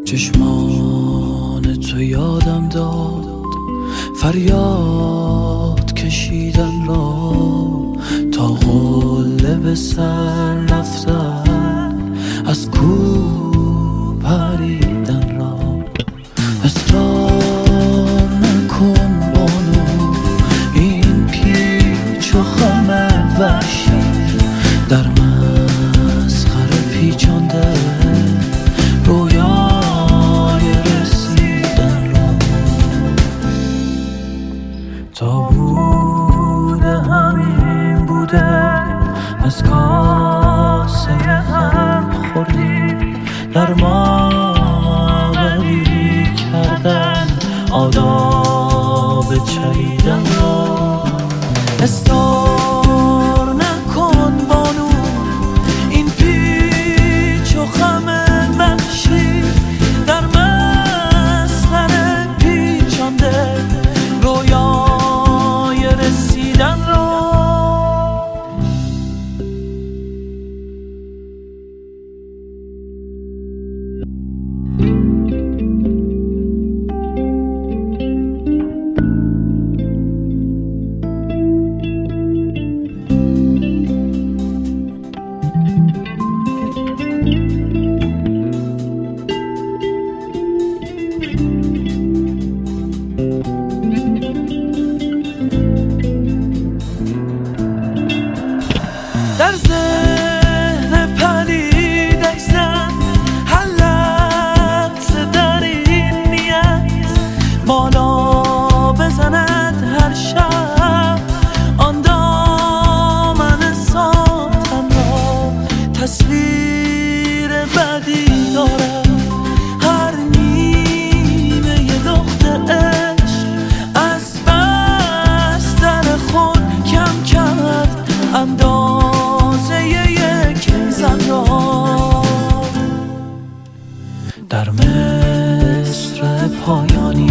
چشمان تو یادم داد فریاد کشیدن را، تا قله به سر رفتن از کوه پریدن را. اصرار نکن بانو این پیچ و خم وحشی، در مسخره پیچانده رویای رسیدن را. تا بوده همین بوده، از کاسه هم خوردیم، در ما بری کردن آداب چریدن را. استار نکن بانو این پیچ و خم وحشی، در مسخره پیچانده رویای رسیدن را. در ذهن پلیدش زن هر لحظه در این نیت، بالا بزند هر شب آن دامن ساتم را. تصویر بدی دارد هر نیمه دخت عشق، از بستر خود کم کرد اندازه یک زن را. در مصر پایانی